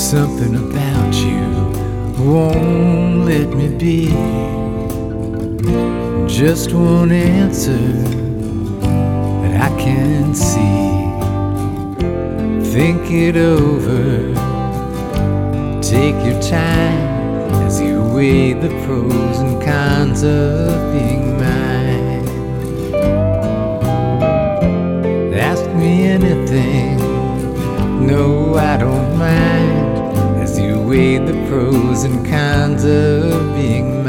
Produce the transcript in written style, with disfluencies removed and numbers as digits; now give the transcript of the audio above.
Something about you won't let me be. Just one answer that I can see. Think it over, take your time as you weigh the pros and cons of being mine. Ask me anything, no, I don't mind, as you weigh the pros and cons of being mine.